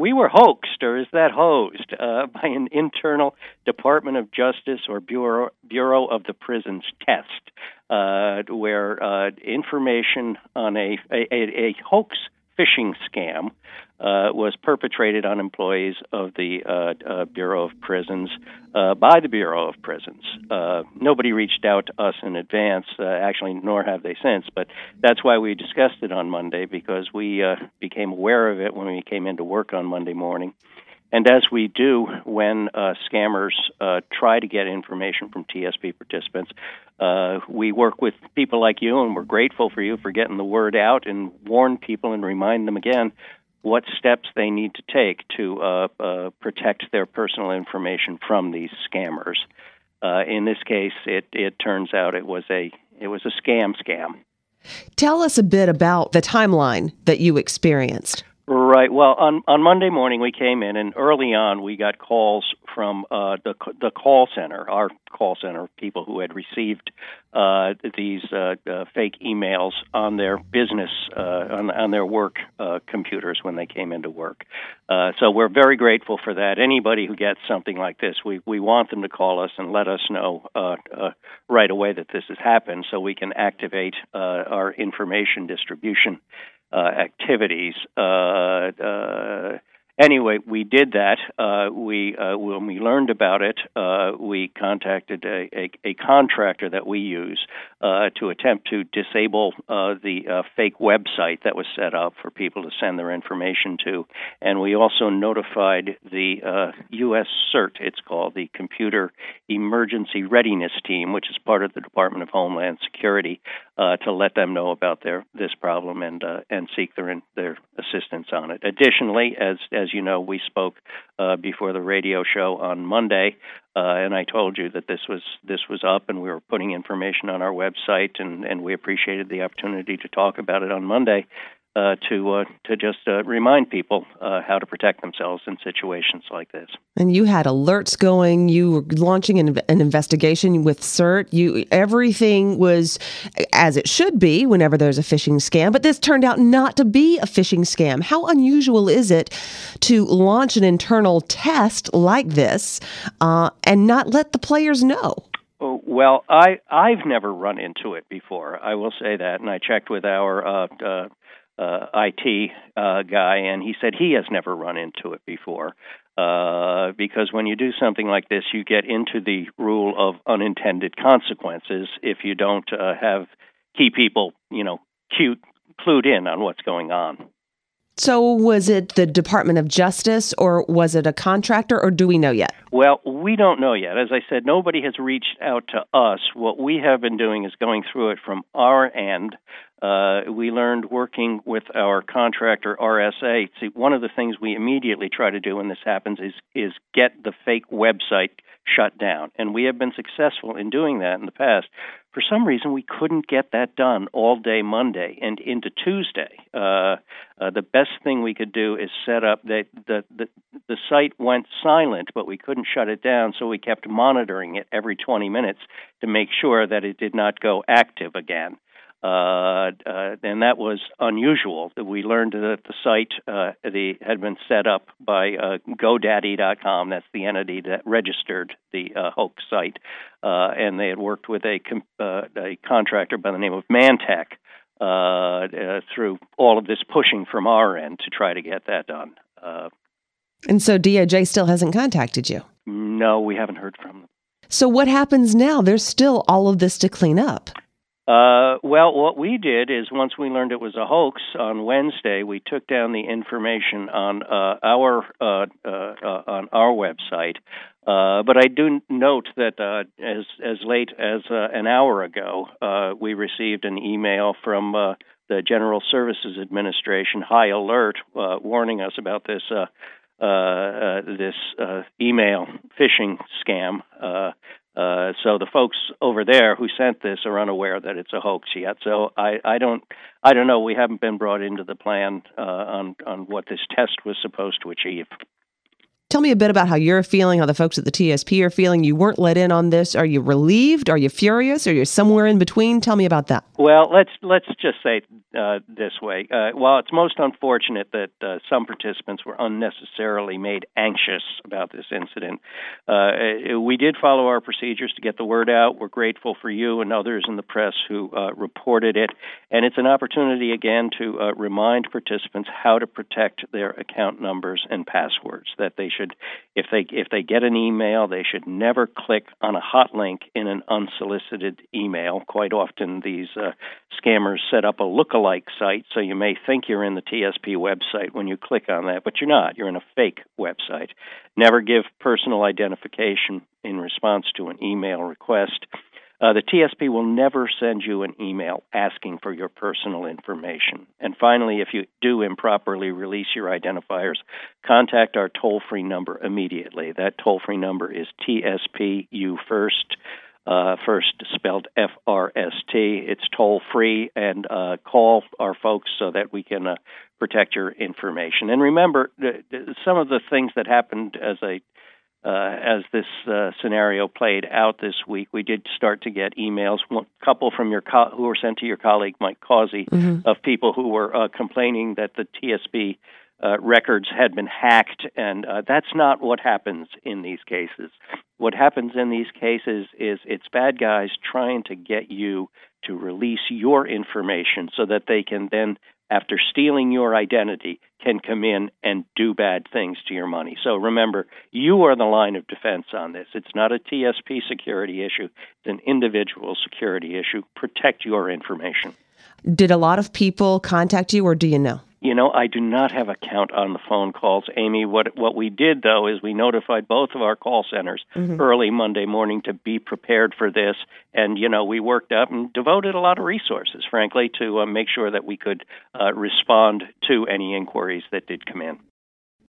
we were hoaxed, or is that hosed, by an internal Department of Justice or Bureau of the Prisons test, where information on a hoax phishing scam was perpetrated on employees of the Bureau of Prisons by the Bureau of Prisons. Nobody reached out to us in advance, actually, nor have they since, but that's why we discussed it on Monday, because we became aware of it when we came into work on Monday morning. And as we do when scammers try to get information from TSP participants, we work with people like you, and we're grateful for you for getting the word out and warn people and remind them again what steps they need to take to protect their personal information from these scammers. In this case, it turns out it was a scam. Tell us a bit about the timeline that you experienced. Right. Well, on Monday morning we came in, and early on we got calls from the call center, our call center, people who had received these fake emails on their business, on their work computers when they came into work. So we're very grateful for that. Anybody who gets something like this, we want them to call us and let us know right away that this has happened, so we can activate our information distribution activities. Anyway, we did that. When we learned about it, we contacted a contractor that we use to attempt to disable the fake website that was set up for people to send their information to. And we also notified the U.S. CERT, it's called, the Computer Emergency Readiness Team, which is part of the Department of Homeland Security, to let them know about this problem and seek their assistance on it. Additionally, as you know, we spoke before the radio show on Monday, and I told you that this was up, and we were putting information on our website, and we appreciated the opportunity to talk about it on Monday to just remind people how to protect themselves in situations like this. And you had alerts going. You were launching an investigation with CERT. Everything was as it should be whenever there's a phishing scam. But this turned out not to be a phishing scam. How unusual is it to launch an internal test like this and not let the players know? Well, I've never run into it before. I will say that, and I checked with our IT guy, and he said he has never run into it before. Because when you do something like this, you get into the rule of unintended consequences if you don't keep people, clued in on what's going on. So was it the Department of Justice, or was it a contractor, or do we know yet? Well, we don't know yet. As I said, nobody has reached out to us. What we have been doing is going through it from our end. We learned working with our contractor, RSA. See, one of the things we immediately try to do when this happens is get the fake website shut down. And we have been successful in doing that in the past. For some reason, we couldn't get that done all day Monday and into Tuesday. The best thing we could do is set up that the site went silent, but we couldn't shut it down, so we kept monitoring it every 20 minutes to make sure that it did not go active again. And that was unusual. We learned that the site had been set up by GoDaddy.com. That's the entity that registered the hoax site, and they had worked with a contractor by the name of Mantech through all of this pushing from our end to try to get that done. And so DOJ still hasn't contacted you? No, we haven't heard from them. So what happens now? There's still all of this to clean up. Well, what we did is once we learned it was a hoax on Wednesday, we took down the information on our website. But I do note that as late as an hour ago, we received an email from the General Services Administration, High Alert, warning us about this email phishing scam. So the folks over there who sent this are unaware that it's a hoax yet. So I don't know. We haven't been brought into the plan on what this test was supposed to achieve. Tell me a bit about how you're feeling, how the folks at the TSP are feeling. You weren't let in on this. Are you relieved? Are you furious? Are you somewhere in between? Tell me about that. Well, let's just say this way. While it's most unfortunate that some participants were unnecessarily made anxious about this incident, we did follow our procedures to get the word out. We're grateful for you and others in the press who reported it, and it's an opportunity again to remind participants how to protect their account numbers and passwords. That they should, if they get an email, they should never click on a hot link in an unsolicited email. Quite often, these scammers set up a lookalike site, so you may think you're in the TSP website when you click on that, but you're not. You're in a fake website. Never give personal identification in response to an email request. The TSP will never send you an email asking for your personal information. And finally, if you do improperly release your identifiers, contact our toll-free number immediately. That toll-free number is TSP-U First. First spelled FRST. It's toll-free, and call our folks so that we can protect your information. And remember, some of the things that happened as this scenario played out this week, we did start to get emails, one couple from who were sent to your colleague, Mike Causey, of people who were complaining that the TSP records had been hacked, and that's not what happens in these cases. What happens in these cases is it's bad guys trying to get you to release your information so that they can then, after stealing your identity, can come in and do bad things to your money. So remember, you are the line of defense on this. It's not a TSP security issue. It's an individual security issue. Protect your information. Did a lot of people contact you, or do you know? I do not have a count on the phone calls, Amy. What we did, though, is we notified both of our call centers early Monday morning to be prepared for this. And, we worked up and devoted a lot of resources, frankly, to make sure that we could respond to any inquiries that did come in.